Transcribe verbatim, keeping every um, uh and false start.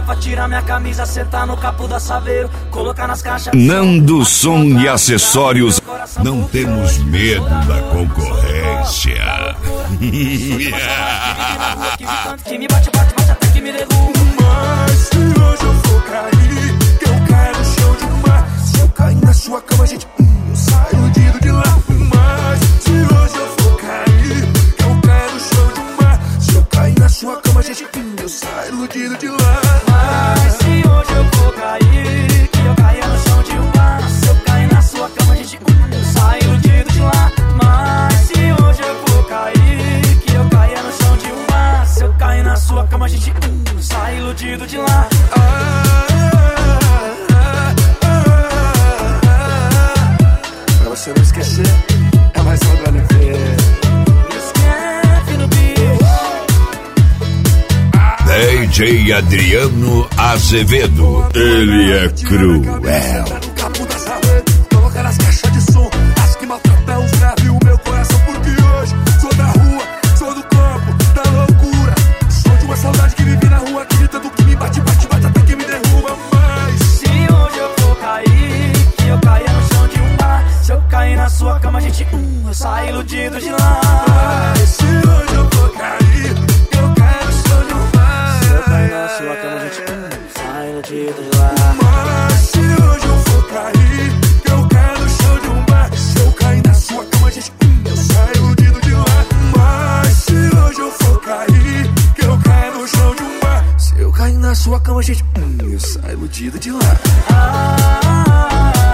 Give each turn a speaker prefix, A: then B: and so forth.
A: garrafa, tirar minha camisa, sentar no capô da Saveiro, colocar nas caixas.
B: Nando Som e Acessórios. Não temos medo da concorrência.
A: Que me bate, bate, bate até que me derruba.
C: Mas se hoje eu for cair, que eu caio no chão de mar. Se eu cair na sua cama, gente, hum, eu saio iludido de lá. Mas se hoje eu for cair, que eu caio no chão de mar. Se eu cair na sua cama, gente, hum, eu saio iludido de lá.
A: Mas se hoje eu for cair, que eu caia no chão de um bar. Se eu cair na sua cama, gente, hum, eu saio iludido de lá. Mas se hoje eu for cair, que eu caia no chão de um bar. Se eu cair na sua cama, gente, hum, eu saio iludido de lá.
C: Ah, ah, ah, ah. Pra você não esquecer, é mais só pra não ver.
B: D J Adriano Azevedo. Ele é cruel.
C: Colocar nas caixas de som, acho que maltrata os graves o meu coração. Porque hoje sou da rua, sou do campo, da loucura. Sou de uma saudade que vive na rua, acreditando que me bate, bate, bate até que me derruba. Mas
A: se hoje eu for cair, que eu caia no chão de um bar. Se eu cair na sua cama, gente, hum, eu saio iludido de lá.
C: Mas se hoje eu for cair, que eu caio no chão de um bar.
A: Se eu cair na sua cama, gente, hum, eu saio iludido de lá.
C: Mas se hoje eu for cair, que eu caio no chão de um bar. Se eu cair na sua cama, gente, hum, eu saio iludido de lá. Mas se hoje eu for cair, que eu caio no chão de um bar. Se eu cair na sua cama, gente, hum, eu saio iludido de lá.
A: Ah,